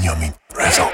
بنیامین رضا.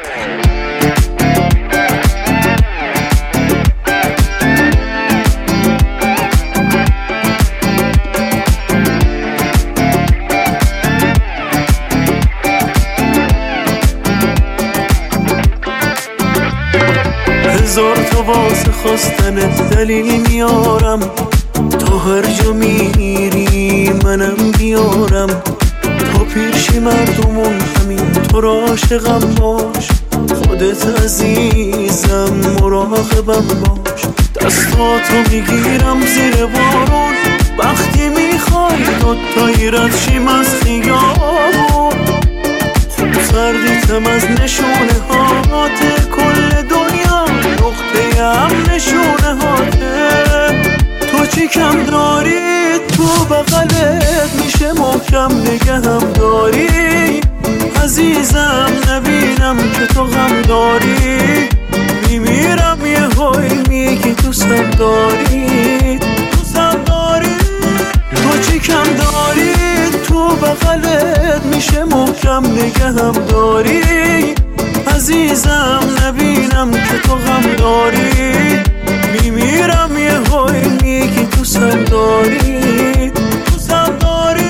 هزار تا واسه خواستنت دلیل میارم، تا هر جا میری منم بیارم، تا پیرشی مردمون همین تو را عاشقم باش، خودت عزیزم مراقبم باش، دستاتو میگیرم زیر بارون، وقتی میخوای دوتایی رد شیم از خیابون، خوب سردیتم از نشونه هات، کل دنیا نقطه هم نشونه هاته، تو چی کم داری تو بغلت میشه محکم نگهم داری، عزیزم نبینم که تو غم داری، میمیرم یه های میگی دوستم داری، دوستم داری، تو چی کم داری تو بغلت میشه محکم نگهم داری، عزیزم نبینم که تو غم داری، میمیرم یه های میگی دوستم داری، دوستم داری.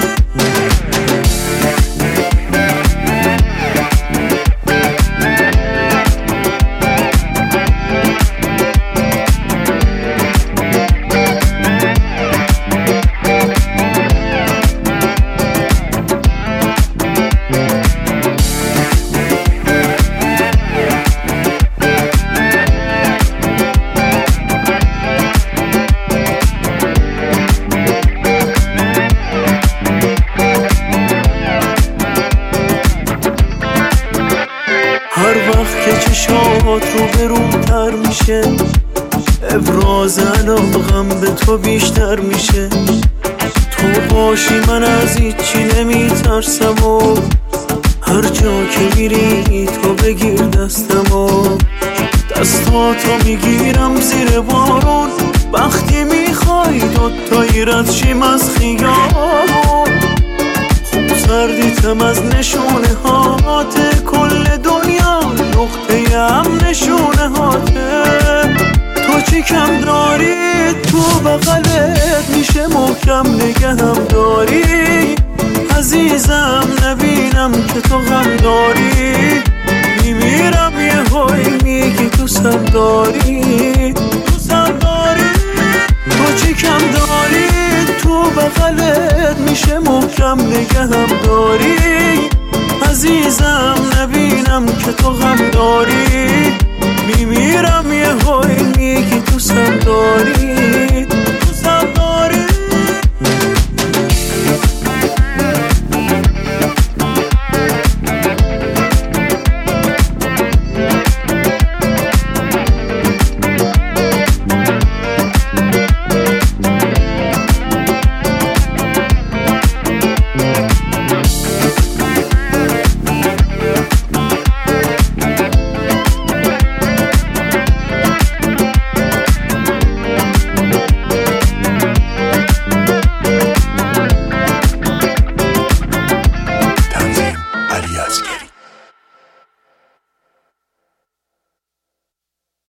هر وقت که چشات رو برومتر میشه، ابراز علاقم به تو بیشتر میشه، تو باشی من از هیچی نمیترسم و هر جا که میری تو بگیر دستم و دستاتو میگیرم زیر بارون، وقتی میخوای دوتایی رد شیم از خیابون، خوب سردیتم از نشونه هات، کل دنیا نقطه هم نشونه هاته، تو چی کم داری تو بغلت میشه محکم نگهم داری، عزیزم نبینم که تو غم داری، میمیرم یه های میگی دوستم داری، دوستم داری، تو چی کم داری تو بغلت میشه محکم نگهم داری، عزیزم نبینم که تو غم داری، میمیرم یه های میگی دوستم داری.